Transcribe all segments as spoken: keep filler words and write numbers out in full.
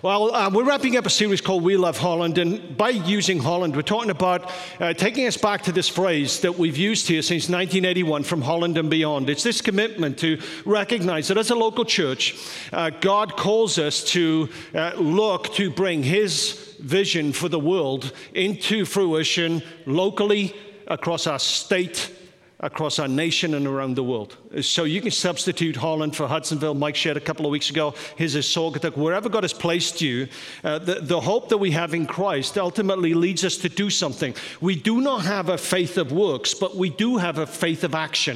Well, uh, we're wrapping up a series called We Love Holland, and by using Holland, we're talking about uh, taking us back to this phrase that we've used here since nineteen eighty-one, from Holland and beyond. It's this commitment to recognize that as a local church, uh, God calls us to uh, look to bring His vision for the world into fruition locally, across our state, across our nation, and around the world. So you can substitute Holland for Hudsonville. Mike shared a couple of weeks ago, his is Saugatuck. Wherever God has placed you, uh, the, the hope that we have in Christ ultimately leads us to do something. We do not have a faith of works, but we do have a faith of action.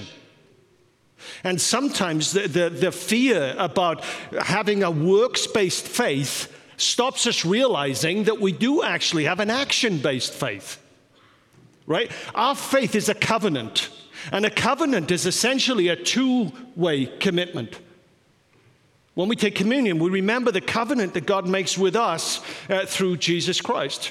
And sometimes the, the, the fear about having a works-based faith stops us realizing that we do actually have an action-based faith. Right? Our faith is a covenant. And a covenant is essentially a two-way commitment. When we take communion, we remember the covenant that God makes with us uh, through Jesus Christ.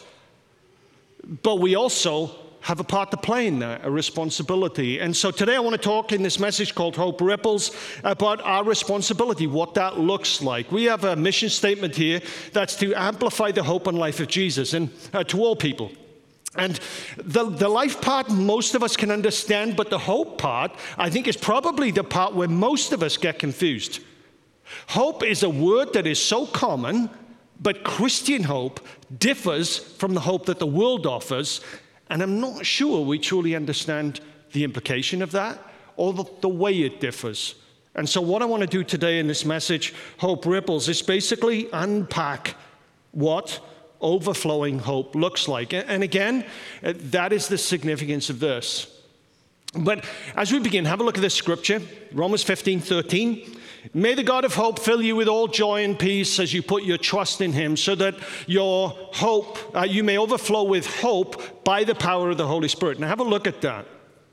But we also have a part to play in that, a responsibility. And so today I want to talk in this message called Hope Ripples about our responsibility, what that looks like. We have a mission statement here that's to amplify the hope and life of Jesus and uh, to all people. And the, the life part, most of us can understand, but the hope part, I think, is probably the part where most of us get confused. Hope is a word that is so common, but Christian hope differs from the hope that the world offers, and I'm not sure we truly understand the implication of that or the, the way it differs. And so what I want to do today in this message, Hope Ripples, is basically unpack what overflowing hope looks like. And again, that is the significance of this. But as we begin, have a look at this scripture, Romans fifteen thirteen. May the God of hope fill you with all joy and peace as you put your trust in Him, so that your hope, uh, you may overflow with hope by the power of the Holy Spirit. Now have a look at that.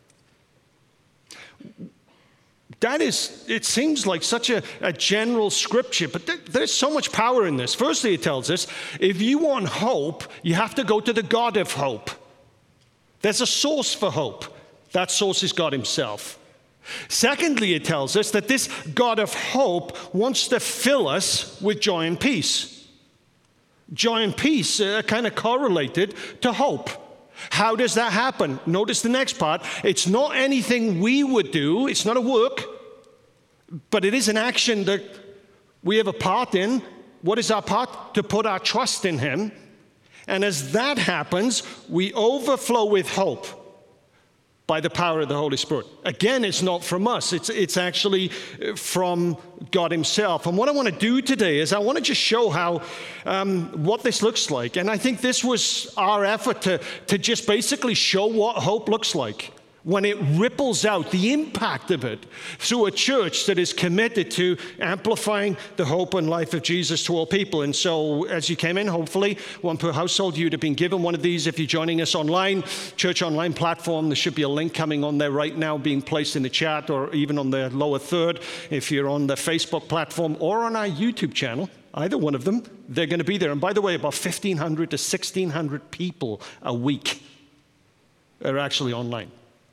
That is, it seems like such a, a general scripture, but there, there's so much power in this. Firstly, it tells us, if you want hope, you have to go to the God of hope. There's a source for hope. That source is God Himself. Secondly, it tells us that this God of hope wants to fill us with joy and peace. Joy and peace are kind of correlated to hope. How does that happen? Notice the next part. It's not anything we would do. It's not a work, but it is an action that we have a part in. What is our part? To put our trust in Him. And as that happens, we overflow with hope by the power of the Holy Spirit. Again, it's not from us. It's, it's actually from God Himself. And what I want to do today is I want to just show how, um, what this looks like. And I think this was our effort to, to just basically show what hope looks like when it ripples out, the impact of it through a church that is committed to amplifying the hope and life of Jesus to all people. And so as you came in, hopefully, one per household, you'd have been given one of these. If you're joining us online, Church Online platform, there should be a link coming on there right now being placed in the chat or even on the lower third. If you're on the Facebook platform or on our YouTube channel, either one of them, they're going to be there. And by the way, about fifteen hundred to sixteen hundred people a week are actually online.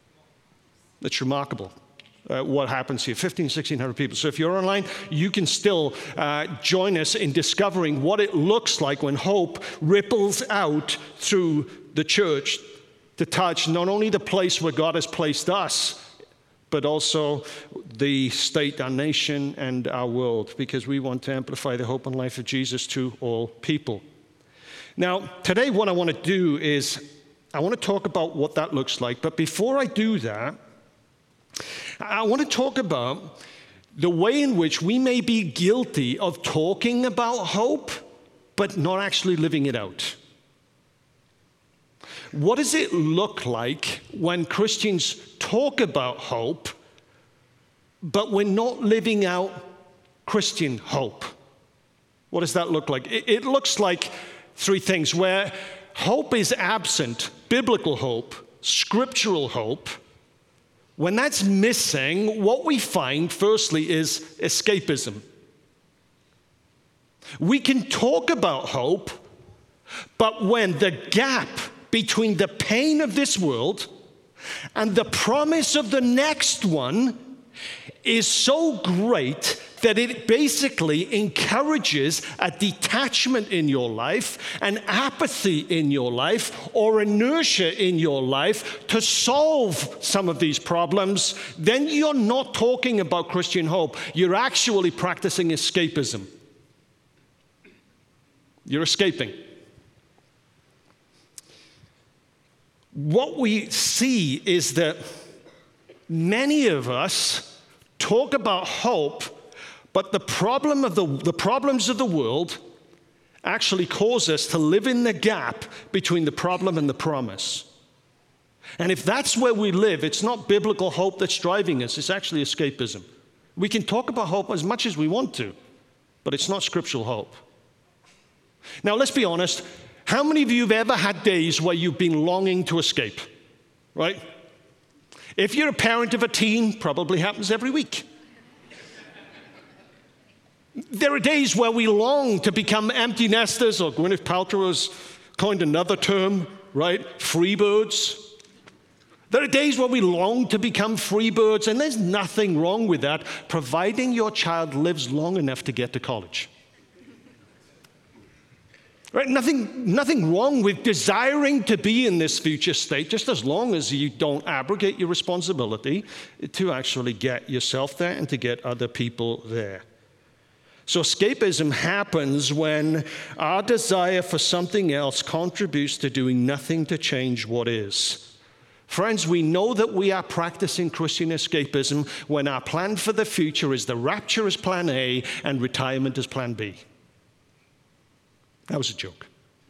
It's remarkable uh, what happens here, fifteen, sixteen hundred people. So if you're online, you can still uh, join us in discovering what it looks like when hope ripples out through the church to touch not only the place where God has placed us, but also the state, our nation, and our world, because we want to amplify the hope and life of Jesus to all people. Now, today what I want to do is I want to talk about what that looks like. But before I do that, I want to talk about the way in which we may be guilty of talking about hope, but not actually living it out. What does it look like when Christians talk about hope, but we're not living out Christian hope? What does that look like? It, it looks like three things where hope is absent, biblical hope, scriptural hope. When that's missing, what we find, firstly, is escapism. We can talk about hope, but when the gap between the pain of this world and the promise of the next one is so great that it basically encourages a detachment in your life, an apathy in your life, or inertia in your life to solve some of these problems, then you're not talking about Christian hope. You're actually practicing escapism. You're escaping. What we see is that many of us talk about hope, but the problem of the, the problems of the world actually cause us to live in the gap between the problem and the promise. And if that's where we live, it's not biblical hope that's driving us, it's actually escapism. We can talk about hope as much as we want to, but it's not scriptural hope. Now, let's be honest. How many of you have ever had days where you've been longing to escape, right? If you're a parent of a teen, probably happens every week. There are days where we long to become empty nesters, or Gwyneth Paltrow has coined another term, right? Free birds. There are days where we long to become free birds, and there's nothing wrong with that, providing your child lives long enough to get to college. Right? Nothing, nothing wrong with desiring to be in this future state, just as long as you don't abrogate your responsibility to actually get yourself there and to get other people there. So escapism happens when our desire for something else contributes to doing nothing to change what is. Friends, we know that we are practicing Christian escapism when our plan for the future is the rapture as plan A and retirement as plan B. That was a joke.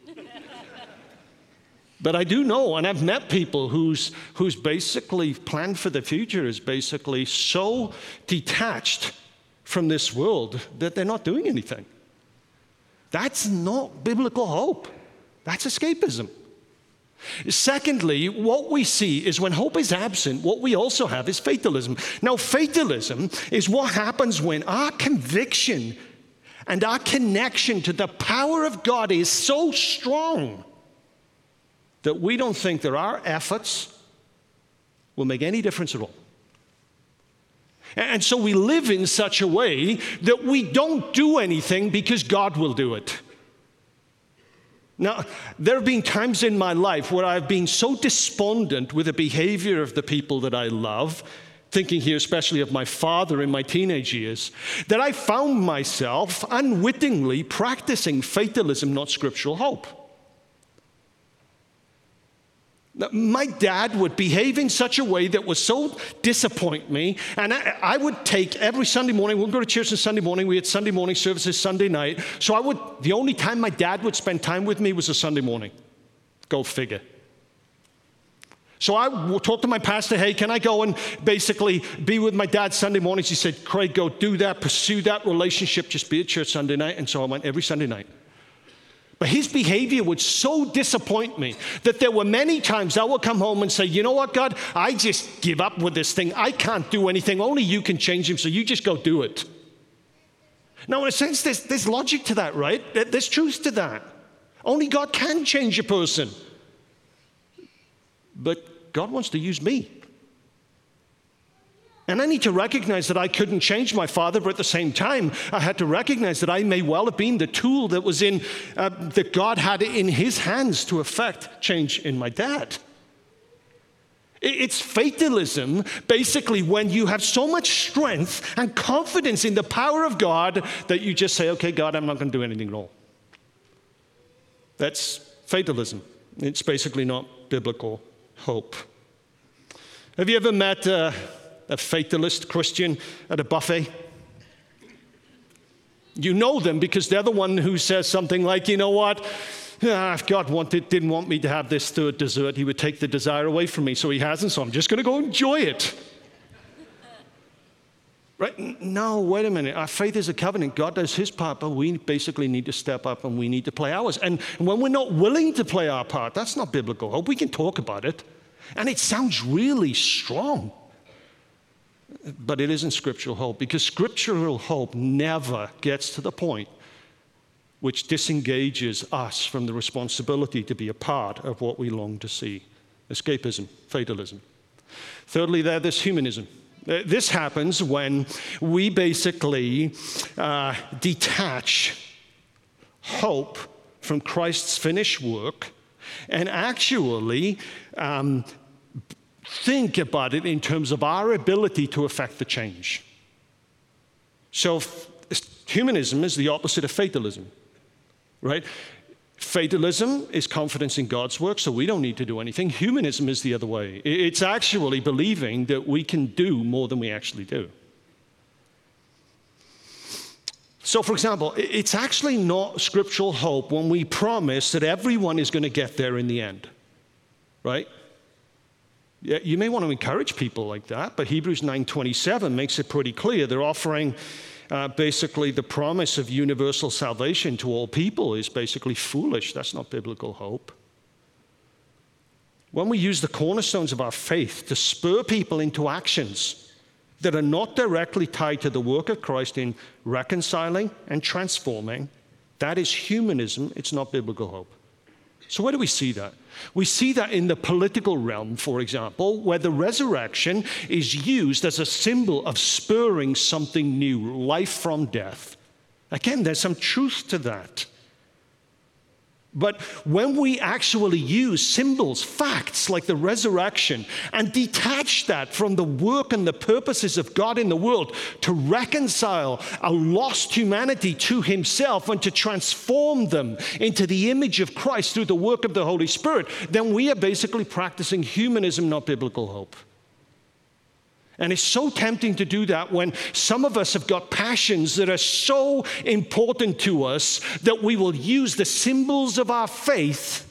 But I do know, and I've met people whose, whose basically plan for the future is basically so detached from this world that they're not doing anything. That's not biblical hope. That's escapism. Secondly, what we see is when hope is absent, what we also have is fatalism. Now, fatalism is what happens when our conviction and our connection to the power of God is so strong that we don't think that our efforts will make any difference at all. And so we live in such a way that we don't do anything because God will do it. Now, there have been times in my life where I've been so despondent with the behavior of the people that I love, thinking here especially of my father in my teenage years, that I found myself unwittingly practicing fatalism, not scriptural hope. My dad would behave in such a way that would so disappoint me, and I, I would take every Sunday morning, we'd go to church on Sunday morning, we had Sunday morning services Sunday night, so I would, the only time my dad would spend time with me was a Sunday morning. Go figure. So I would talk to my pastor, hey, can I go and basically be with my dad Sunday mornings? He said, Craig, go do that, pursue that relationship, just be at church Sunday night, and so I went every Sunday night. But his behavior would so disappoint me that there were many times I would come home and say, you know what, God, I just give up with this thing. I can't do anything. Only you can change him, so you just go do it. Now, in a sense, there's, there's logic to that, right? There's truth to that. Only God can change a person. But God wants to use me. And I need to recognize that I couldn't change my father, but at the same time, I had to recognize that I may well have been the tool that was in, uh, that God had in his hands to effect change in my dad. It's fatalism, basically, when you have so much strength and confidence in the power of God that you just say, okay, God, I'm not going to do anything at all. That's fatalism. It's basically not biblical hope. Have you ever met uh, a fatalist Christian at a buffet? You know them because they're the one who says something like, you know what, ah, if God wanted, didn't want me to have this third dessert, he would take the desire away from me, so he hasn't, so I'm just going to go enjoy it. Right? No, wait a minute. Our faith is a covenant. God does his part, but we basically need to step up and we need to play ours. And when we're not willing to play our part, that's not biblical hope. We can talk about it, and it sounds really strong. But it isn't scriptural hope, because scriptural hope never gets to the point which disengages us from the responsibility to be a part of what we long to see. Escapism, fatalism. Thirdly, there, there's humanism. This happens when we basically uh, detach hope from Christ's finished work and actually um, think about it in terms of our ability to affect the change. So f- humanism is the opposite of fatalism, right? Fatalism is confidence in God's work, so we don't need to do anything. Humanism is the other way. It's actually believing that we can do more than we actually do. So, for example, it's actually not scriptural hope when we promise that everyone is going to get there in the end, right? Yeah, you may want to encourage people like that, but Hebrews nine twenty-seven makes it pretty clear. They're offering uh, basically the promise of universal salvation to all people is basically foolish. That's not biblical hope. When we use the cornerstones of our faith to spur people into actions that are not directly tied to the work of Christ in reconciling and transforming, that is humanism. It's not biblical hope. So where do we see that? We see that in the political realm, for example, where the resurrection is used as a symbol of spurring something new, life from death. Again, there's some truth to that. But when we actually use symbols, facts like the resurrection, and detach that from the work and the purposes of God in the world to reconcile a lost humanity to himself and to transform them into the image of Christ through the work of the Holy Spirit, then we are basically practicing humanism, not biblical hope. And it's so tempting to do that when some of us have got passions that are so important to us that we will use the symbols of our faith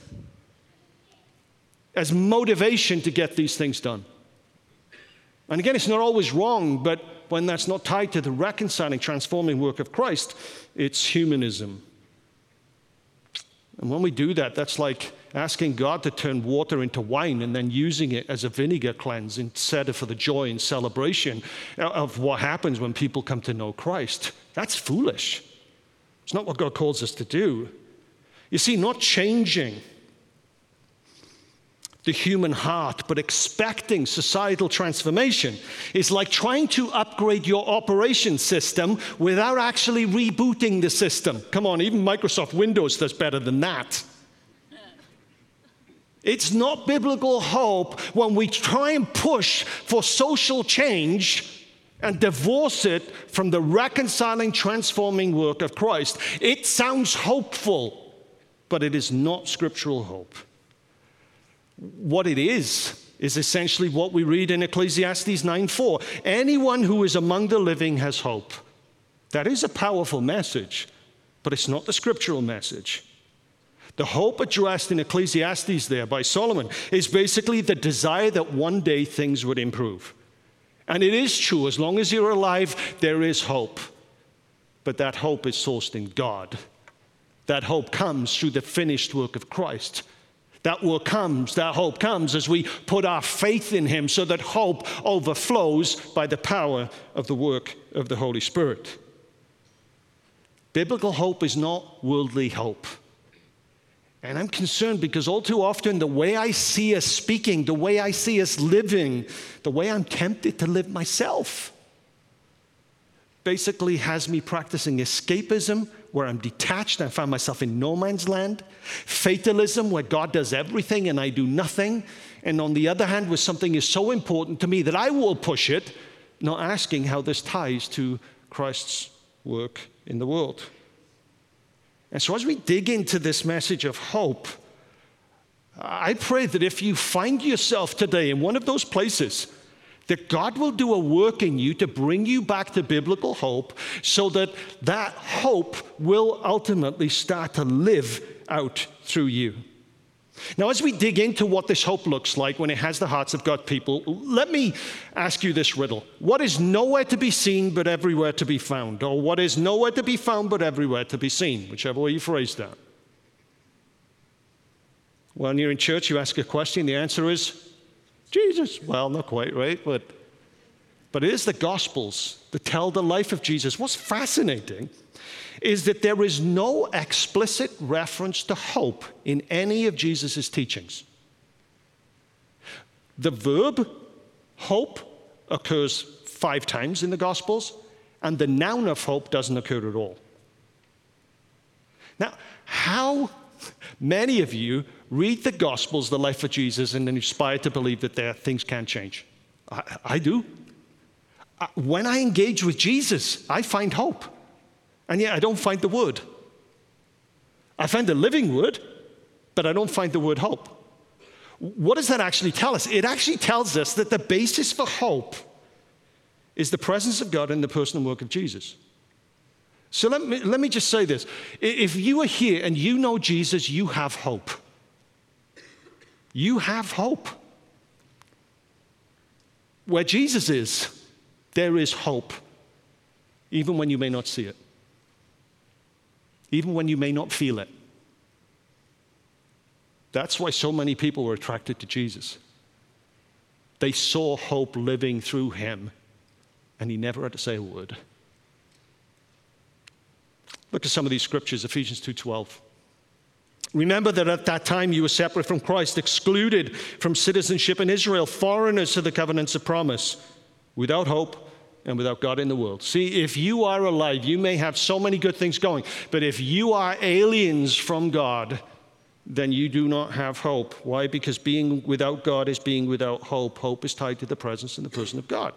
as motivation to get these things done. And again, it's not always wrong, but when that's not tied to the reconciling, transforming work of Christ, it's humanism. And when we do that, that's like asking God to turn water into wine and then using it as a vinegar cleanse instead of for the joy and celebration of what happens when people come to know Christ. That's foolish. It's not what God calls us to do. You see, not changing the human heart, but expecting societal transformation is like trying to upgrade your operation system without actually rebooting the system. Come on, even Microsoft Windows does better than that. It's not biblical hope when we try and push for social change and divorce it from the reconciling, transforming work of Christ. It sounds hopeful, but it is not scriptural hope. What it is, is essentially what we read in Ecclesiastes nine four. Anyone who is among the living has hope. That is a powerful message, but it's not the scriptural message. The hope addressed in Ecclesiastes there by Solomon is basically the desire that one day things would improve. And it is true, as long as you're alive, there is hope. But that hope is sourced in God. That hope comes through the finished work of Christ. That work comes, that hope comes as we put our faith in him so that hope overflows by the power of the work of the Holy Spirit. Biblical hope is not worldly hope. And I'm concerned because all too often the way I see us speaking, the way I see us living, the way I'm tempted to live myself, basically has me practicing escapism, where I'm detached, I find myself in no man's land. Fatalism, where God does everything and I do nothing. And on the other hand, where something is so important to me that I will push it, not asking how this ties to Christ's work in the world. And so as we dig into this message of hope, I pray that if you find yourself today in one of those places, that God will do a work in you to bring you back to biblical hope so that that hope will ultimately start to live out through you. Now, as we dig into what this hope looks like when it has the hearts of God's people, let me ask you this riddle. What is nowhere to be seen but everywhere to be found? Or what is nowhere to be found but everywhere to be seen? Whichever way you phrase that. When you're in church, you ask a question, the answer is Jesus. Well, not quite, right? But, but it is the Gospels that tell the life of Jesus. What's fascinating is that there is no explicit reference to hope in any of Jesus' teachings. The verb hope occurs five times in the Gospels, and the noun of hope doesn't occur at all. Now, how many of you read the Gospels, the life of Jesus, and then inspire to believe that there things can change? I, I do. When I engage with Jesus, I find hope. And yet I don't find the word. I find the living word, but I don't find the word hope. What does that actually tell us? It actually tells us that the basis for hope is the presence of God in the person and work of Jesus. So let me, let me just say this. If you are here and you know Jesus, you have hope. You have hope. Where Jesus is, there is hope, even when you may not see it, even when you may not feel it. That's why so many people were attracted to Jesus. They saw hope living through him, and he never had to say a word. Look at some of these scriptures, Ephesians two twelve. Remember that at that time you were separate from Christ, excluded from citizenship in Israel, foreigners to the covenants of promise, without hope and without God in the world. See, if you are alive, you may have so many good things going, but if you are aliens from God, then you do not have hope. Why? Because being without God is being without hope. Hope is tied to the presence and the person of God.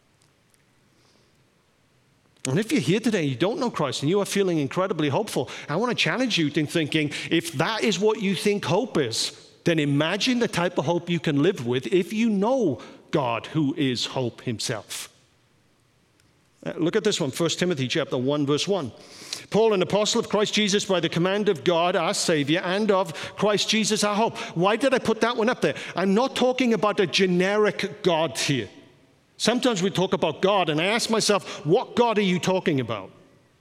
And if you're here today and you don't know Christ and you are feeling incredibly hopeful, I want to challenge you in thinking, if that is what you think hope is, then imagine the type of hope you can live with if you know God, who is hope himself. Uh, look at this one, First Timothy chapter one, verse one. Paul, an apostle of Christ Jesus, by the command of God, our Savior, and of Christ Jesus, our hope. Why did I put that one up there? I'm not talking about a generic God here. Sometimes we talk about God, and I ask myself, what God are you talking about?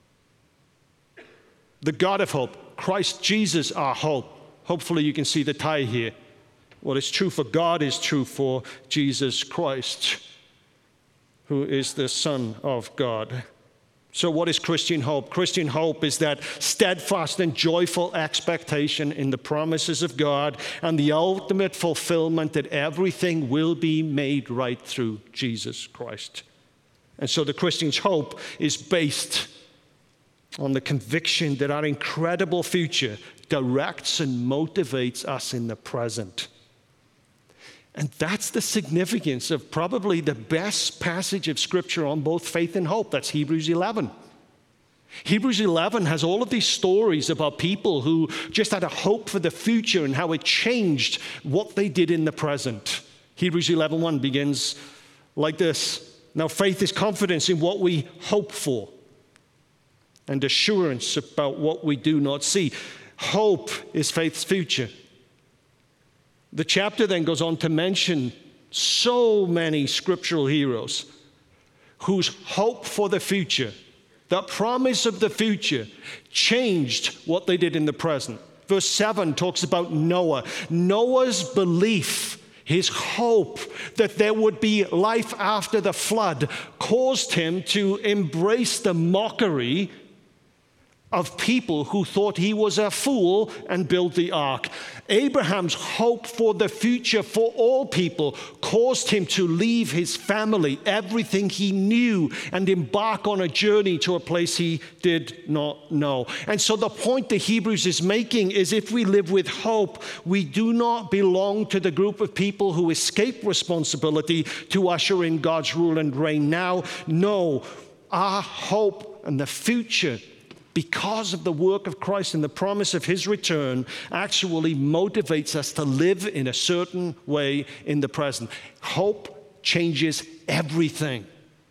The God of hope, Christ Jesus, our hope. Hopefully you can see the tie here. What is true for God is true for Jesus Christ, who is the Son of God. So what is Christian hope? Christian hope is that steadfast and joyful expectation in the promises of God and the ultimate fulfillment that everything will be made right through Jesus Christ. And so the Christian's hope is based on the conviction that our incredible future directs and motivates us in the present. And that's the significance of probably the best passage of Scripture on both faith and hope. That's Hebrews eleven. Hebrews eleven has all of these stories about people who just had a hope for the future and how it changed what they did in the present. Hebrews eleven one begins like this. Now faith is confidence in what we hope for and assurance about what we do not see. Hope is faith's future. The chapter then goes on to mention so many scriptural heroes whose hope for the future, the promise of the future, changed what they did in the present. Verse seven talks about Noah. Noah's belief, his hope that there would be life after the flood, caused him to embrace the mockery of people who thought he was a fool and built the ark. Abraham's hope for the future for all people caused him to leave his family, everything he knew, and embark on a journey to a place he did not know. And so the point the Hebrews is making is if we live with hope, we do not belong to the group of people who escape responsibility to usher in God's rule and reign now. No, our hope and the future, because of the work of Christ and the promise of his return, actually motivates us to live in a certain way in the present. Hope changes everything.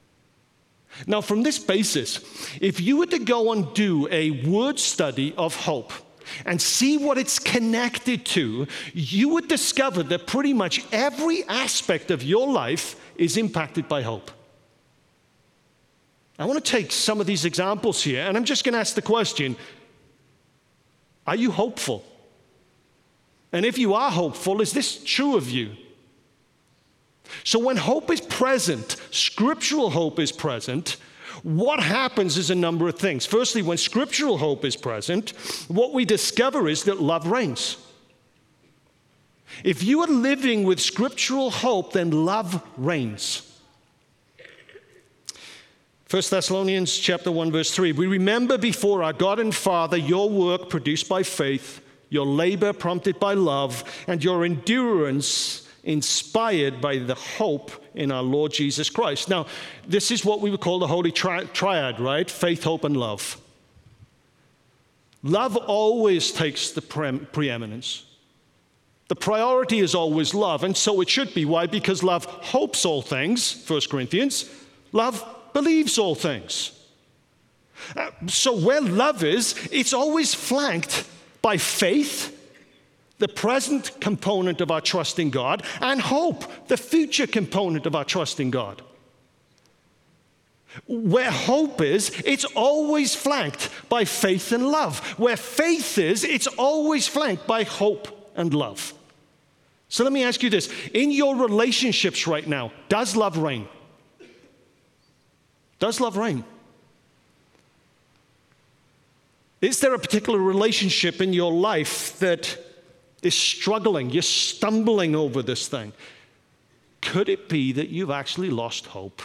Now, from this basis, if you were to go and do a word study of hope and see what it's connected to, you would discover that pretty much every aspect of your life is impacted by hope. I want to take some of these examples here, and I'm just going to ask the question, are you hopeful? And if you are hopeful, is this true of you? So when hope is present, scriptural hope is present, what happens is a number of things. Firstly, when scriptural hope is present, what we discover is that love reigns. If you are living with scriptural hope, then love reigns. First Thessalonians chapter one, verse three. We remember before our God and Father your work produced by faith, your labor prompted by love, and your endurance inspired by the hope in our Lord Jesus Christ. Now, this is what we would call the holy tri- triad, right? Faith, hope, and love. Love always takes the pre- preeminence. The priority is always love, and so it should be. Why? Because love hopes all things, First Corinthians. Love believes all things. Uh, so where love is, it's always flanked by faith, the present component of our trust in God, and hope, the future component of our trust in God. Where hope is, it's always flanked by faith and love. Where faith is, it's always flanked by hope and love. So let me ask you this. In your relationships right now, does love reign? Does love reign? Is there a particular relationship in your life that is struggling? You're stumbling over this thing. Could it be that you've actually lost hope?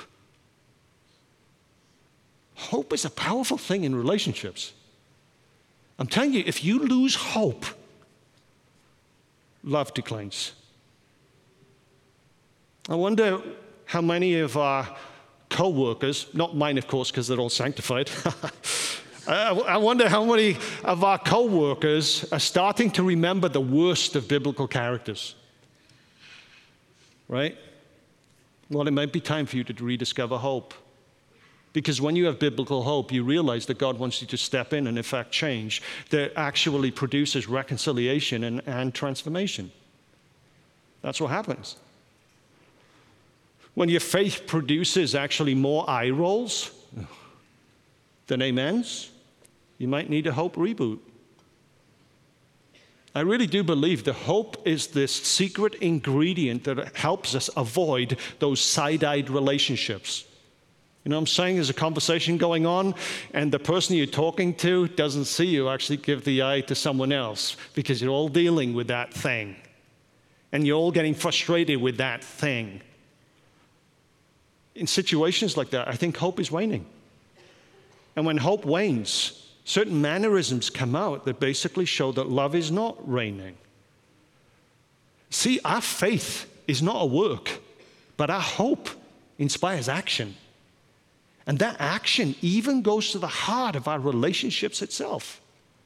Hope is a powerful thing in relationships. I'm telling you, if you lose hope, love declines. I wonder how many of our co-workers, not mine of course because they're all sanctified, I wonder how many of our co-workers are starting to remember the worst of biblical characters, right? Well, it might be time for you to rediscover hope. Because when you have biblical hope, you realize that God wants you to step in and, in fact, change that actually produces reconciliation and, and transformation. That's what happens. When your faith produces actually more eye rolls than amens, you might need a hope reboot. I really do believe that hope is this secret ingredient that helps us avoid those side-eyed relationships. You know what I'm saying? There's a conversation going on, and the person you're talking to doesn't see you actually give the eye to someone else because you're all dealing with that thing. And you're all getting frustrated with that thing. In situations like that, I think hope is waning. And when hope wanes, certain mannerisms come out that basically show that love is not reigning. See, our faith is not a work, but our hope inspires action. And that action even goes to the heart of our relationships itself.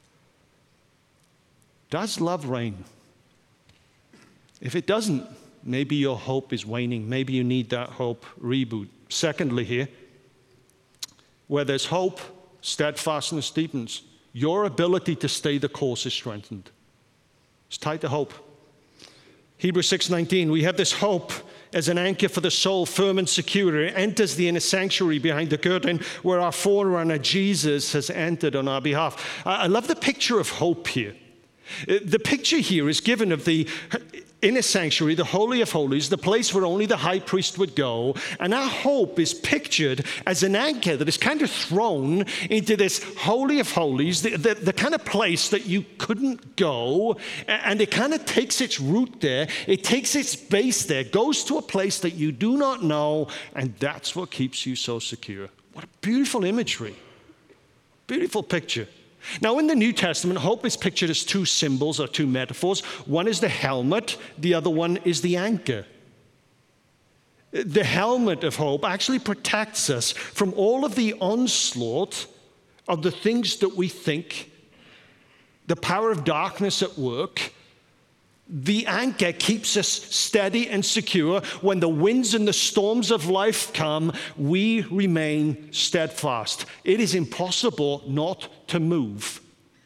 Does love reign? If it doesn't, maybe your hope is waning. Maybe you need that hope reboot. Secondly here, where there's hope, steadfastness deepens. Your ability to stay the course is strengthened. It's tied to hope. Hebrews six nineteen, we have this hope as an anchor for the soul, firm and secure. It enters the inner sanctuary behind the curtain where our forerunner Jesus has entered on our behalf. I love the picture of hope here. The picture here is given of the inner sanctuary, the Holy of Holies, the place where only the high priest would go. And our hope is pictured as an anchor that is kind of thrown into this Holy of Holies, the, the, the kind of place that you couldn't go. And it kind of takes its root there. It takes its base there, goes to a place that you do not know. And that's what keeps you so secure. What a beautiful imagery. Beautiful picture. Now, in the New Testament, hope is pictured as two symbols or two metaphors. One is the helmet, the other one is the anchor. The helmet of hope actually protects us from all of the onslaught of the things that we think, the power of darkness at work. The anchor keeps us steady and secure. When the winds and the storms of life come, we remain steadfast. It is impossible not to move.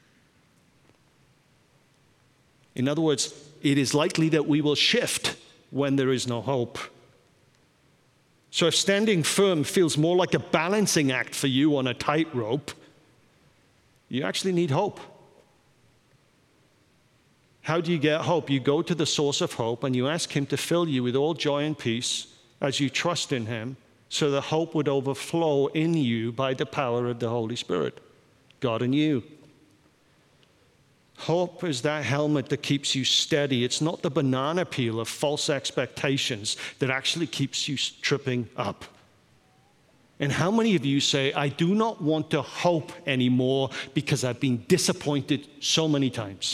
In other words, it is likely that we will shift when there is no hope. So if standing firm feels more like a balancing act for you on a tightrope, you actually need hope. How do you get hope? You go to the source of hope and you ask him to fill you with all joy and peace as you trust in him, so the hope would overflow in you by the power of the Holy Spirit, God in you. Hope is that helmet that keeps you steady. It's not the banana peel of false expectations that actually keeps you tripping up. And how many of you say, I do not want to hope anymore because I've been disappointed so many times?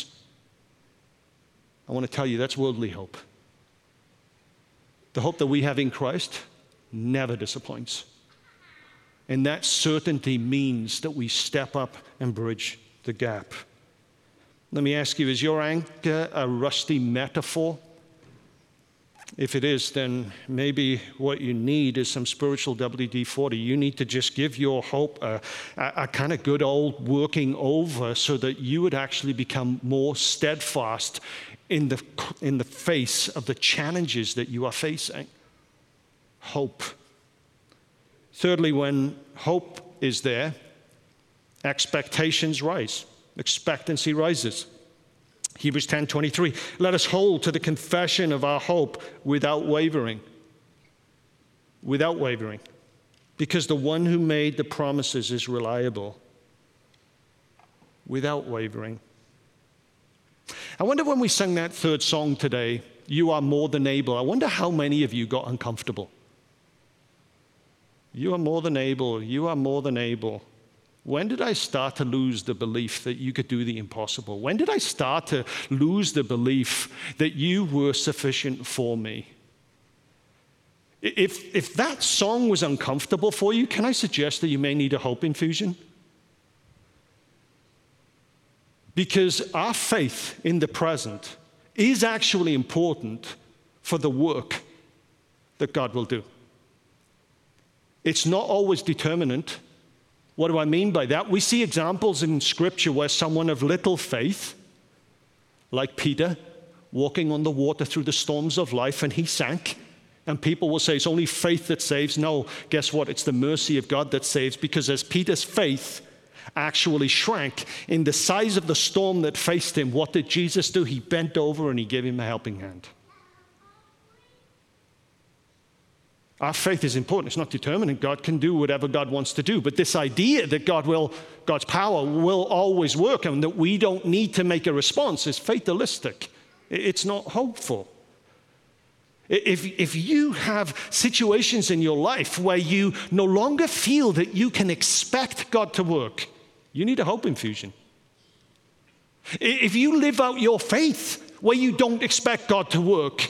I want to tell you, that's worldly hope. The hope that we have in Christ never disappoints. And that certainty means that we step up and bridge the gap. Let me ask you, is your anchor a rusty metaphor? If it is, then maybe what you need is some spiritual W D forty. You need to just give your hope a, a, a kind of good old working over so that you would actually become more steadfast in the, in the face of the challenges that you are facing. Hope. Thirdly, when hope is there, expectations rise. Expectancy rises. Hebrews ten twenty-three, let us hold to the confession of our hope without wavering. Without wavering. Because the one who made the promises is reliable. Without wavering. I wonder when we sang that third song today, You Are More Than Able, I wonder how many of you got uncomfortable. You are more than able. You are more than able. When did I start to lose the belief that you could do the impossible? When did I start to lose the belief that you were sufficient for me? If, if that song was uncomfortable for you, can I suggest that you may need a hope infusion? Because our faith in the present is actually important for the work that God will do. It's not always determinant. What do I mean by that? We see examples in Scripture where someone of little faith, like Peter, walking on the water through the storms of life, and he sank. And people will say it's only faith that saves. No, guess what? It's the mercy of God that saves, because as Peter's faith actually shrank in the size of the storm that faced him, what did Jesus do? He bent over and he gave him a helping hand. Our faith is important. It's not determinant. God can do whatever God wants to do. But this idea that God will, God's power will always work and that we don't need to make a response is fatalistic. It's not hopeful. If, if you have situations in your life where you no longer feel that you can expect God to work, you need a hope infusion. If you live out your faith where you don't expect God to work,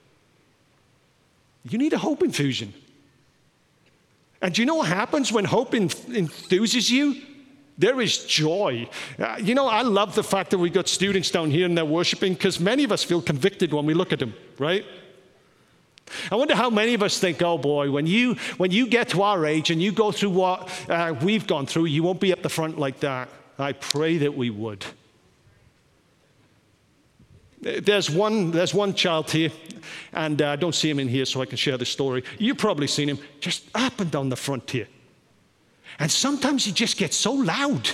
you need a hope infusion. And do you know what happens when hope enthuses you? There is joy. Uh, you know, I love the fact that we've got students down here and they're worshiping, because many of us feel convicted when we look at them, right? I wonder how many of us think, oh boy, when you, when you get to our age and you go through what uh, we've gone through, you won't be at the front like that. I pray that we would. There's one, there's one child here, and I uh, don't see him in here so I can share the story. You've probably seen him just up and down the front here. And sometimes he just gets so loud.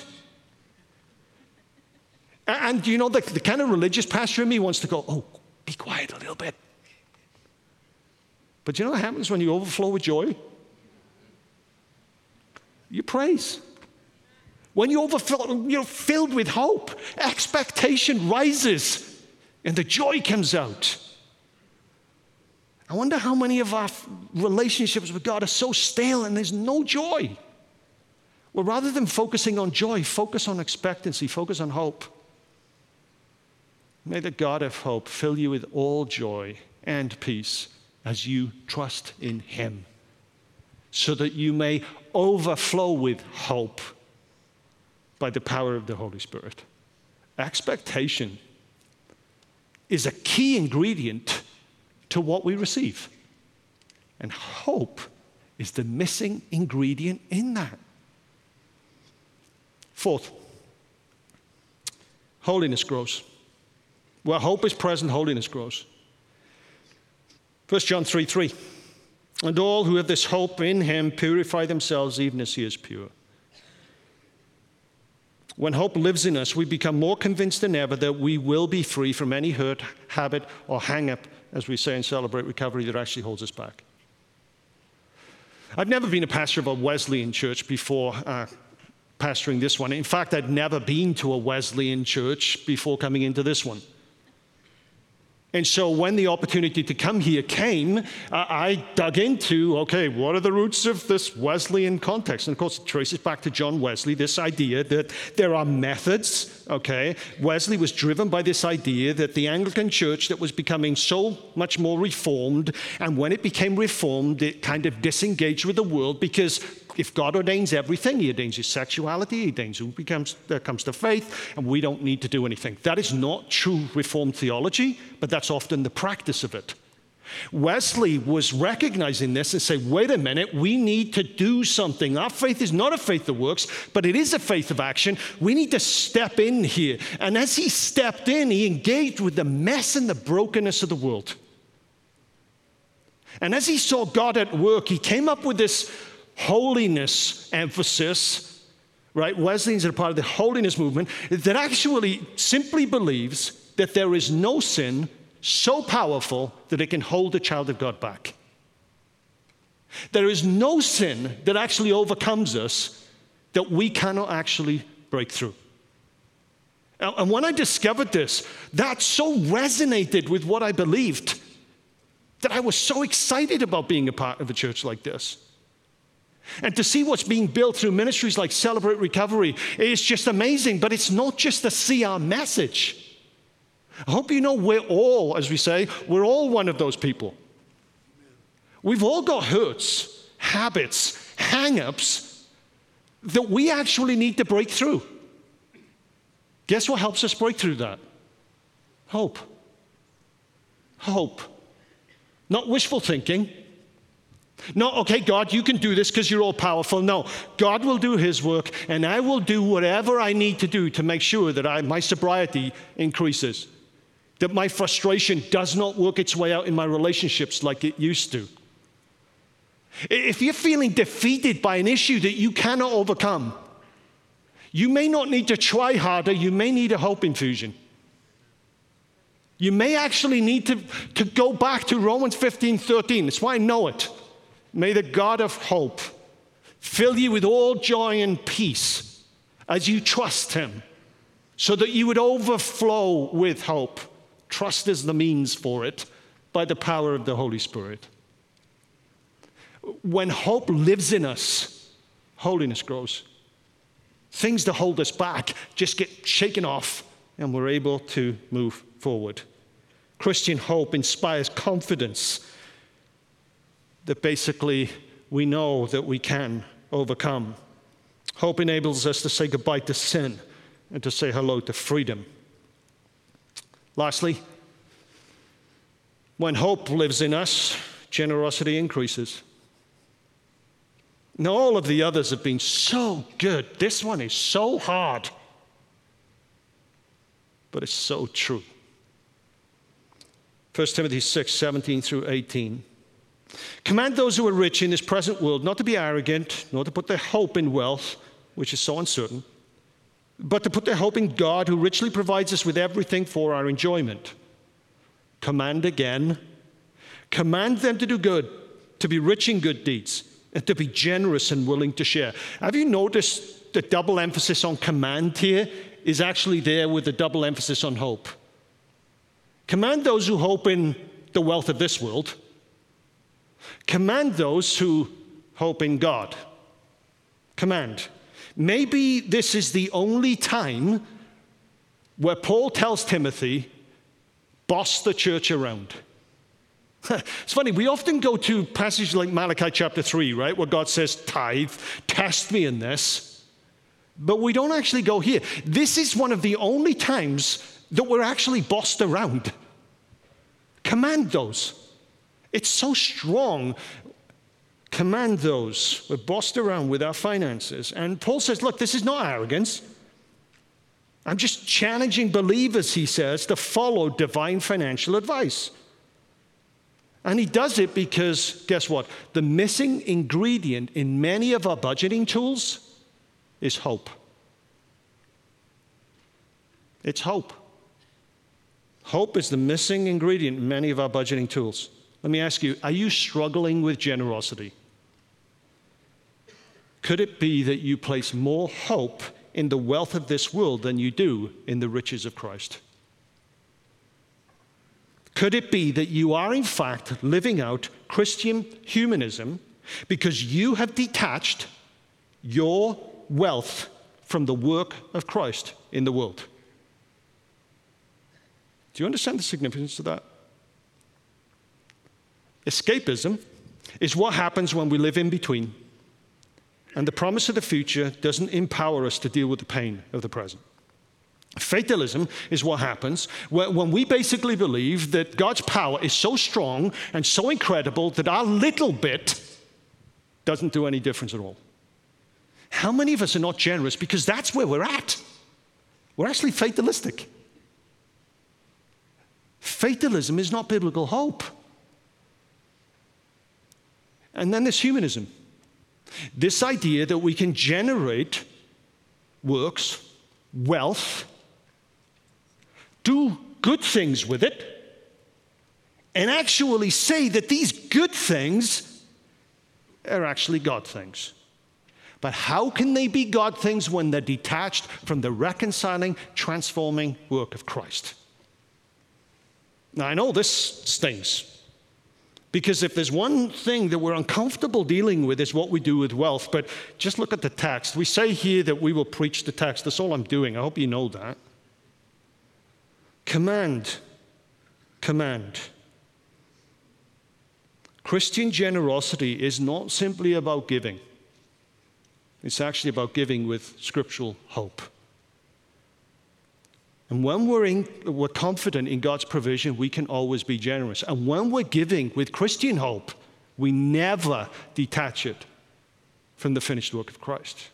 And, and you know, the, the kind of religious pastor in me wants to go, oh, be quiet a little bit. But you know what happens when you overflow with joy? You praise. When you overflow, you're filled with hope. Expectation rises. And the joy comes out. I wonder how many of our relationships with God are so stale and there's no joy. Well, rather than focusing on joy, focus on expectancy, focus on hope. May the God of hope fill you with all joy and peace as you trust in Him, so that you may overflow with hope by the power of the Holy Spirit. Expectation is a key ingredient to what we receive. And hope is the missing ingredient in that. Fourth, holiness grows. Where hope is present, holiness grows. First John three three. And all who have this hope in Him purify themselves even as He is pure. When hope lives in us, we become more convinced than ever that we will be free from any hurt, habit, or hang-up, as we say in Celebrate Recovery, that actually holds us back. I've never been a pastor of a Wesleyan church before uh, pastoring this one. In fact, I'd never been to a Wesleyan church before coming into this one. And so when the opportunity to come here came, uh, I dug into, okay, what are the roots of this Wesleyan context? And of course, it traces back to John Wesley, this idea that there are methods, okay? Wesley was driven by this idea that the Anglican Church that was becoming so much more reformed, and when it became reformed, it kind of disengaged with the world, because if God ordains everything, he ordains your sexuality, he ordains who becomes, uh, comes to faith, and we don't need to do anything. That is not true Reformed theology, but that's often the practice of it. Wesley was recognizing this and saying, wait a minute, we need to do something. Our faith is not a faith that works, but it is a faith of action. We need to step in here. And as he stepped in, he engaged with the mess and the brokenness of the world. And as he saw God at work, he came up with this holiness emphasis, right? Wesleyans are part of the holiness movement that actually simply believes that there is no sin so powerful that it can hold a child of God back. There is no sin that actually overcomes us that we cannot actually break through. And when I discovered this, that so resonated with what I believed that I was so excited about being a part of a church like this. And to see what's being built through ministries like Celebrate Recovery is just amazing, but it's not just a C R message. I hope you know we're all, as we say, we're all one of those people. We've all got hurts, habits, hang-ups that we actually need to break through. Guess what helps us break through that? Hope. Hope. Not wishful thinking. No, okay, God, you can do this because you're all powerful. No, God will do his work, and I will do whatever I need to do to make sure that I, my sobriety increases, that my frustration does not work its way out in my relationships like it used to. If you're feeling defeated by an issue that you cannot overcome, you may not need to try harder, you may need a hope infusion. You may actually need to, to go back to Romans fifteen thirteen. That's why I know it. May the God of hope fill you with all joy and peace as you trust him, so that you would overflow with hope. Trust is the means for it by the power of the Holy Spirit. When hope lives in us, holiness grows. Things that hold us back just get shaken off, and we're able to move forward. Christian hope inspires confidence that basically we know that we can overcome. Hope enables us to say goodbye to sin and to say hello to freedom. Lastly, when hope lives in us, generosity increases. Now, all of the others have been so good. This one is so hard, but it's so true. First Timothy six, seventeen through eighteen. Command those who are rich in this present world not to be arrogant, nor to put their hope in wealth, which is so uncertain, but to put their hope in God, who richly provides us with everything for our enjoyment. Command again. Command them to do good, to be rich in good deeds, and to be generous and willing to share. Have you noticed the double emphasis on command here is actually there with the double emphasis on hope? Command those who hope in the wealth of this world. Command those who hope in God. Command. Maybe this is the only time where Paul tells Timothy, boss the church around. It's funny, we often go to passages like Malachi chapter three, right, where God says, tithe, test me in this. But we don't actually go here. This is one of the only times that we're actually bossed around. Command those. It's so strong. Command those. We're bossed around with our finances. And Paul says, look, this is not arrogance. I'm just challenging believers, he says, to follow divine financial advice. And he does it because, guess what? The missing ingredient in many of our budgeting tools is hope. It's hope. Hope is the missing ingredient in many of our budgeting tools. Let me ask you, are you struggling with generosity? Could it be that you place more hope in the wealth of this world than you do in the riches of Christ? Could it be that you are, in fact, living out Christian humanism because you have detached your wealth from the work of Christ in the world? Do you understand the significance of that? Escapism is what happens when we live in between, and the promise of the future doesn't empower us to deal with the pain of the present. Fatalism is what happens when we basically believe that God's power is so strong and so incredible that our little bit doesn't do any difference at all. How many of us are not generous because that's where we're at? We're actually fatalistic. Fatalism is not biblical hope. And then there's humanism. This idea that we can generate works, wealth, do good things with it, and actually say that these good things are actually God things. But how can they be God things when they're detached from the reconciling, transforming work of Christ? Now, I know this stings. Because if there's one thing that we're uncomfortable dealing with, is what we do with wealth. But just look at the text. We say here that we will preach the text. That's all I'm doing. I hope you know that. Command. Command. Christian generosity is not simply about giving. It's actually about giving with scriptural hope. And when we're, in, we're confident in God's provision, we can always be generous. And when we're giving with Christian hope, we never detach it from the finished work of Christ.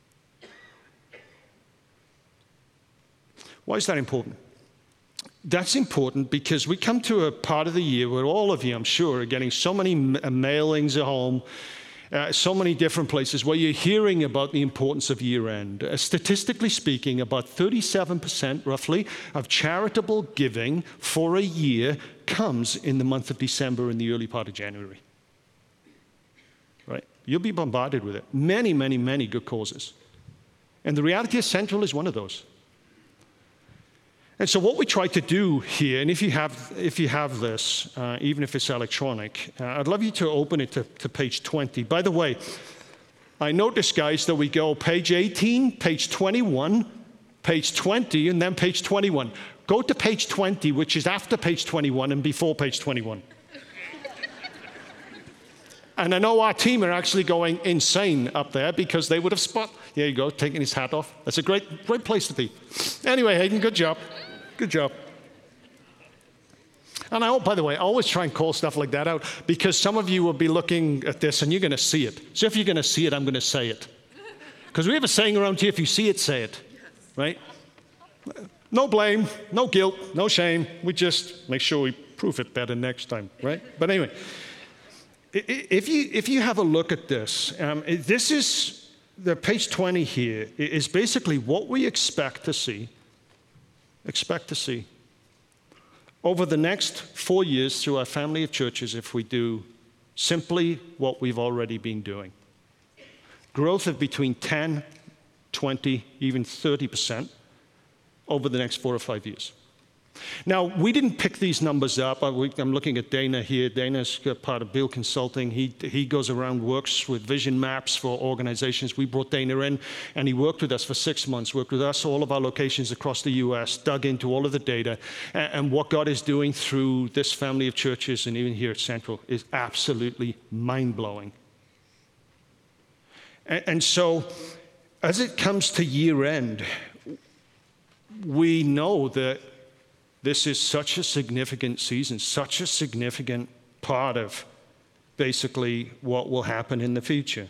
Why is that important? That's important because we come to a part of the year where all of you, I'm sure, are getting so many mailings at home, Uh, so many different places where you're hearing about the importance of year-end. Uh, statistically speaking, about thirty-seven percent roughly of charitable giving for a year comes in the month of December and the early part of January. Right? You'll be bombarded with it. Many, many, many good causes. And the reality is Central is one of those. And so what we try to do here, and if you have, if you have this, uh, even if it's electronic, uh, I'd love you to open it to, to page twenty. By the way, I notice, guys, that we go page eighteen, page twenty-one, page twenty, and then page twenty-one. Go to page twenty, which is after page twenty-one and before page twenty-one. And I know our team are actually going insane up there because they would have spot. There you go, taking his hat off. That's a great, great place to be. Anyway, Hayden, good job. Good job. And I, by the way, I always try and call stuff like that out because some of you will be looking at this and you're going to see it. So if you're going to see it, I'm going to say it. Because we have a saying around here, if you see it, say it. Right? No blame, no guilt, no shame. We just make sure we prove it better next time. Right? But anyway, if you, if you have a look at this, um, this is, the page twenty here is basically what we expect to see expect to see over the next four years through our family of churches if we do simply what we've already been doing. Growth of between ten, twenty, even thirty percent over the next four or five years. Now, we didn't pick these numbers up. I'm looking at Dana here. Dana's part of Beal Consulting. He, he goes around, works with vision maps for organizations. We brought Dana in, and he worked with us for six months, worked with us, all of our locations across the U S, dug into all of the data. And, and what God is doing through this family of churches, and even here at Central, is absolutely mind-blowing. And, and so, as it comes to year-end, we know that this is such a significant season, such a significant part of basically what will happen in the future.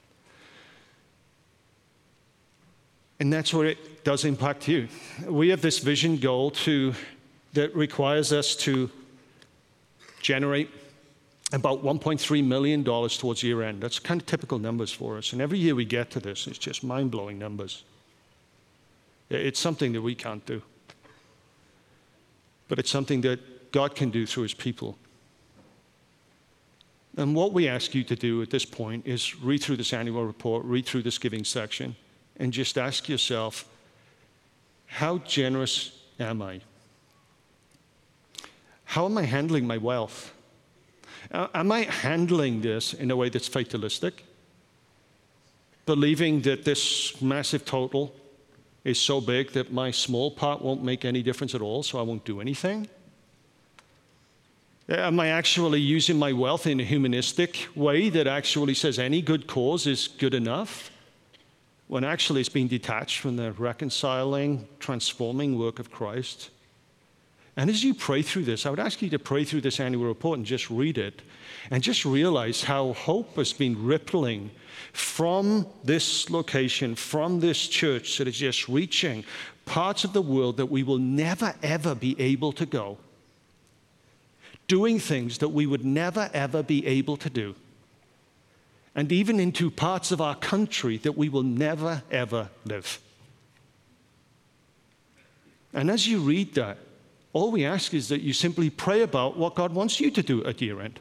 And that's where it does impact you. We have this vision goal to, that requires us to generate about one point three million dollars towards year end. That's kind of typical numbers for us. And every year we get to this, it's just mind-blowing numbers. It's something that we can't do. But it's something that God can do through his people. And what we ask you to do at this point is read through this annual report, read through this giving section, and just ask yourself, how generous am I? how am I handling my wealth? Uh, am I handling this in a way that's fatalistic? Believing that this massive total is so big that my small part won't make any difference at all, so I won't do anything? Am I actually using my wealth in a humanistic way that actually says any good cause is good enough, when actually it's being detached from the reconciling, transforming work of Christ? And as you pray through this, I would ask you to pray through this annual report and just read it, and just realize how hope has been rippling from this location, from this church, that is just reaching parts of the world that we will never, ever be able to go. Doing things that we would never, ever be able to do. And even into parts of our country that we will never, ever live. And as you read that, all we ask is that you simply pray about what God wants you to do at year end.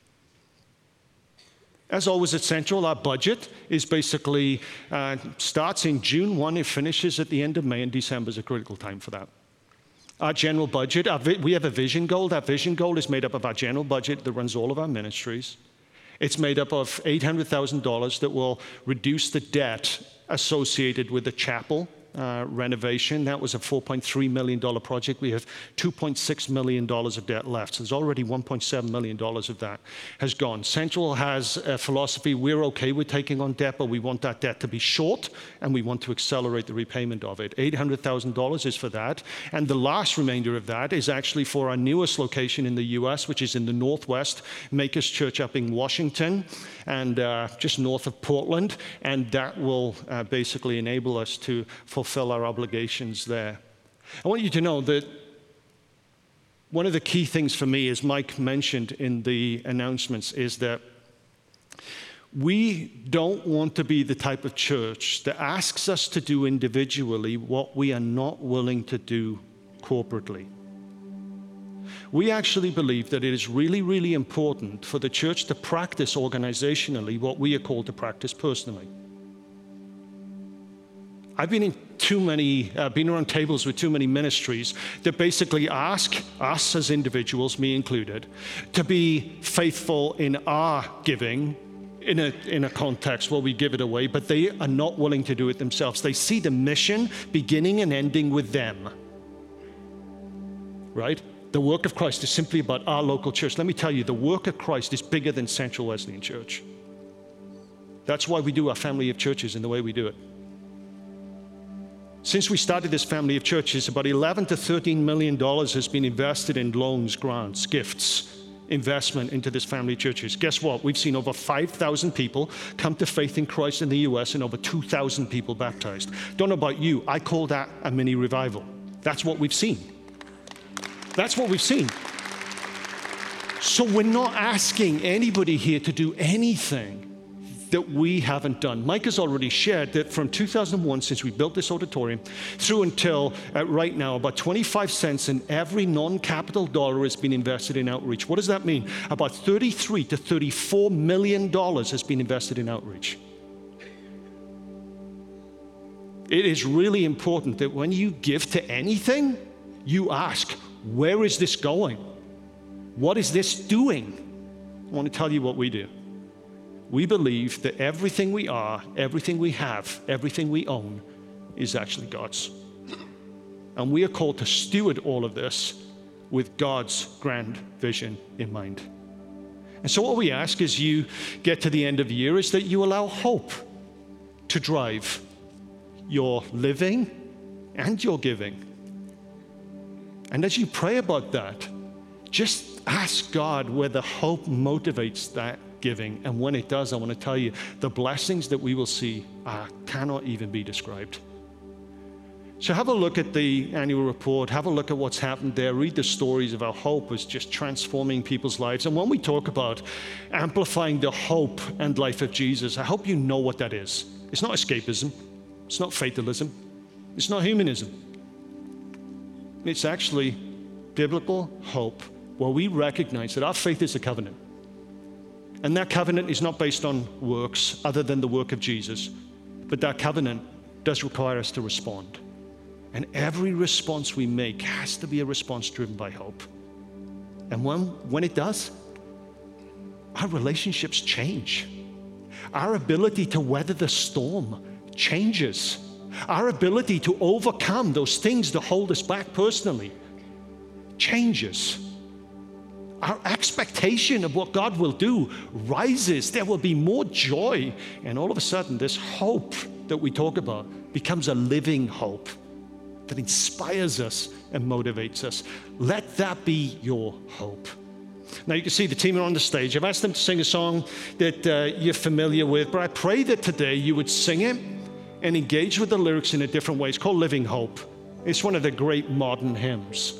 As always at Central, our budget is basically, uh, starts in June first, it finishes at the end of May, and December is a critical time for that. Our general budget, our vi- we have a vision goal. That vision goal is made up of our general budget that runs all of our ministries. It's made up of eight hundred thousand dollars that will reduce the debt associated with the chapel uh, renovation. That was a four point three million dollars project. We have two point six million dollars of debt left. So there's already one point seven million dollars of that has gone. Central has a philosophy: we're okay with taking on debt, but we want that debt to be short, and we want to accelerate the repayment of it. eight hundred thousand dollars is for that. And the last remainder of that is actually for our newest location in the U S, which is in the Northwest, Makers Church up in Washington, and uh, just north of Portland. And that will uh, basically enable us to fulfill our obligations there. I want you to know that one of the key things for me, as Mike mentioned in the announcements, is that we don't want to be the type of church that asks us to do individually what we are not willing to do corporately. We actually believe that it is really, really important for the church to practice organizationally what we are called to practice personally. I've been in too many, uh, been around tables with too many ministries that basically ask us as individuals, me included, to be faithful in our giving in a, in a context where we give it away, but they are not willing to do it themselves. They see the mission beginning and ending with them, right? The work of Christ is simply about our local church. Let me tell you, the work of Christ is bigger than Central Wesleyan Church. That's why we do our family of churches in the way we do it. Since we started this family of churches, about eleven to thirteen million dollars has been invested in loans, grants, gifts, investment into this family of churches. Guess what? We've seen over five thousand people come to faith in Christ in the U S and over two thousand people baptized. Don't know about you, I call that a mini revival. That's what we've seen. That's what we've seen. So we're not asking anybody here to do anything that we haven't done. Mike has already shared that from two thousand one, since we built this auditorium, through until uh, right now, about twenty-five cents in every non-capital dollar has been invested in outreach. What does that mean? About thirty-three to thirty-four million dollars has been invested in outreach. It is really important that when you give to anything, you ask, where is this going? What is this doing? I want to tell you what we do. We believe that everything we are, everything we have, everything we own is actually God's. And we are called to steward all of this with God's grand vision in mind. And so what we ask as you get to the end of the year is that you allow hope to drive your living and your giving. And as you pray about that, just ask God whether hope motivates that giving. And when it does, I want to tell you, the blessings that we will see uh, cannot even be described. So have a look at the annual report, have a look at what's happened there, read the stories of how hope is just transforming people's lives. And when we talk about amplifying the hope and life of Jesus, I hope you know what that is. It's not escapism, it's not fatalism, it's not humanism. It's actually biblical hope where we recognize that our faith is a covenant. And that covenant is not based on works other than the work of Jesus. But that covenant does require us to respond. And every response we make has to be a response driven by hope. And when, when it does, our relationships change. Our ability to weather the storm changes. Our ability to overcome those things that hold us back personally changes. Our expectation of what God will do rises. There will be more joy. And all of a sudden, this hope that we talk about becomes a living hope that inspires us and motivates us. Let that be your hope. Now, you can see the team are on the stage. I've asked them to sing a song that uh, you're familiar with, but I pray that today you would sing it and engage with the lyrics in a different way. It's called Living Hope. It's one of the great modern hymns.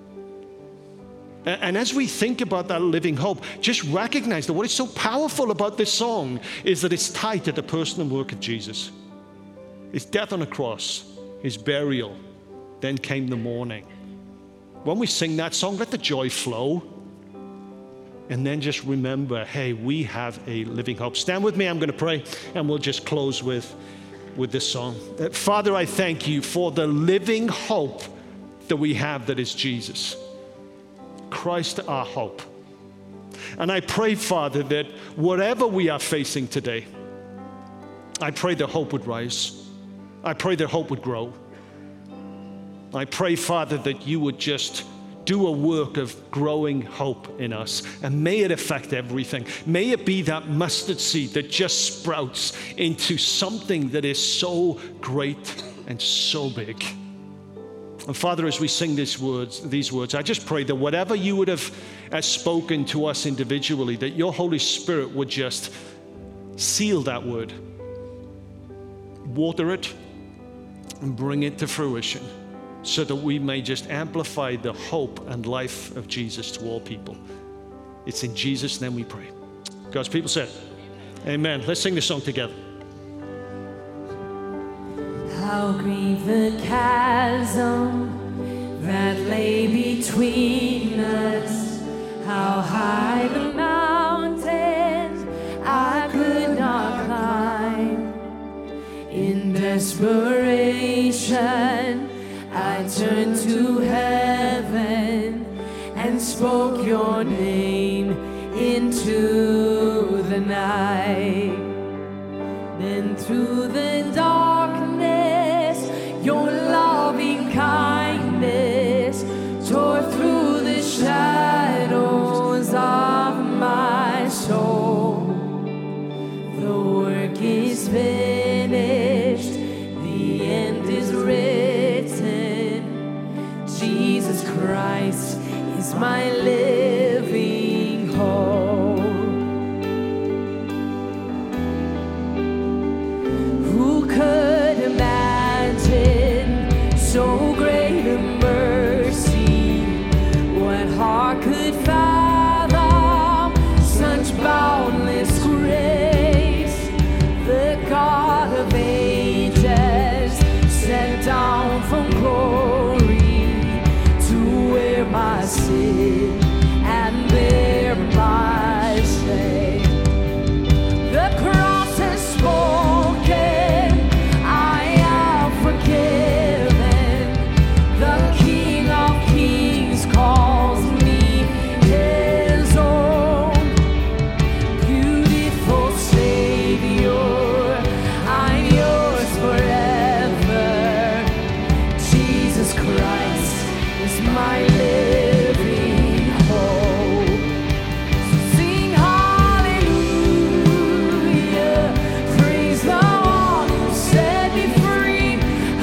And as we think about that living hope, just recognize that what is so powerful about this song is that it's tied to the person and work of Jesus. His death on a cross, his burial, then came the morning. When we sing that song, let the joy flow. And then just remember, hey, we have a living hope. Stand with me, I'm going to pray, and we'll just close with, with this song. Father, I thank you for the living hope that we have, that is Jesus. Christ our hope. And I pray, Father, that whatever we are facing today, I pray that hope would rise. I pray that hope would grow. I pray, Father, that you would just do a work of growing hope in us. And may it affect everything. May it be that mustard seed that just sprouts into something that is so great and so big. And Father, as we sing these words, these words, I just pray that whatever you would have uh, spoken to us individually, that your Holy Spirit would just seal that word, water it, and bring it to fruition, so that we may just amplify the hope and life of Jesus to all people. It's in Jesus' name we pray. God's people said, amen. Let's sing this song together. How grieve the chasm that lay between us, how high the mountains I could not climb. In desperation, I turned to heaven and spoke your name into the night. Then through the darkness, your loving kindness tore through the shadows of my soul. The work is finished, the end is written. Jesus Christ is my living hope. Who could imagine so great a mercy? What heart could fathom such boundless grace? The God of ages sent down from glory to wear my sin and bear my shame. The cross has spoken, I am forgiven. The King of Kings calls me his own. Beautiful Savior, I'm yours forever. Jesus Christ is my living hope. Sing hallelujah, praise the one who set me free.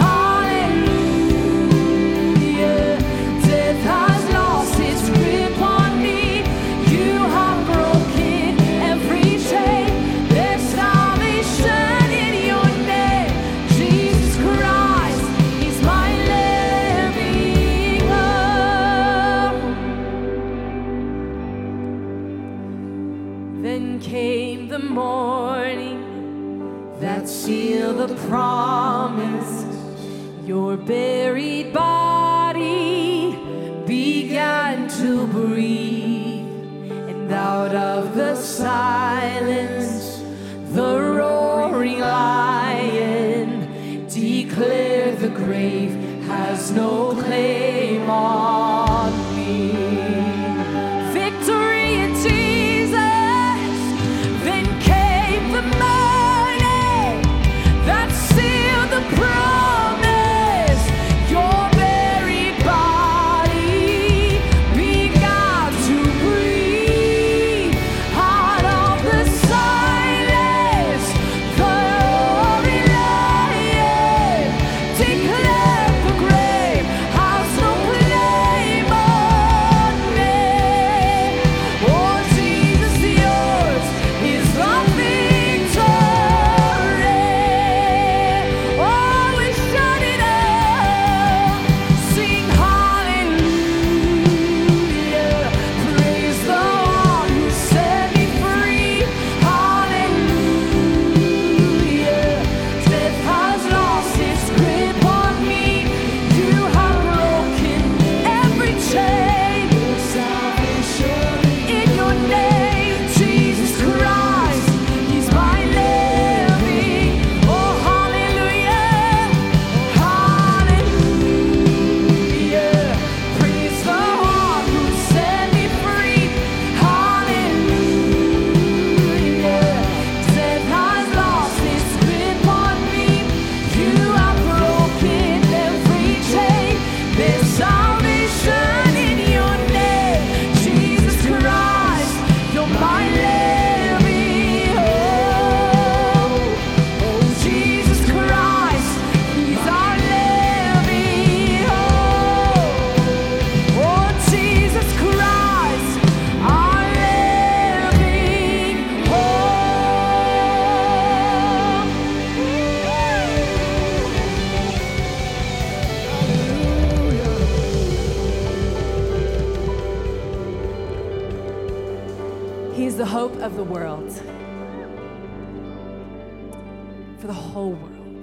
Hallelujah, death has lost its grip on me. You have broken every chain. There's salvation in your name. Jesus Christ is my living hope. Then came the morning that sealed the promise. Your buried body began to breathe, and out of the silence, the roaring lion declared the grave has no claim on me. He's the hope of the world, for the whole world.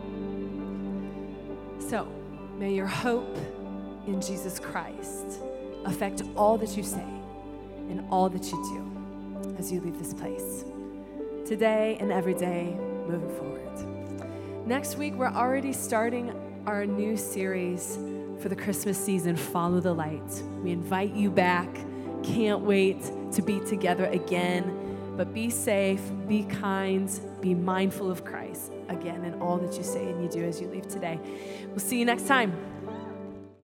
So may your hope in Jesus Christ affect all that you say and all that you do as you leave this place, today and every day moving forward. Next week, we're already starting our new series for the Christmas season, Follow the Light. We invite you back. Can't wait to be together again. But be safe, be kind, be mindful of Christ again in all that you say and you do as you leave today. We'll see you next time.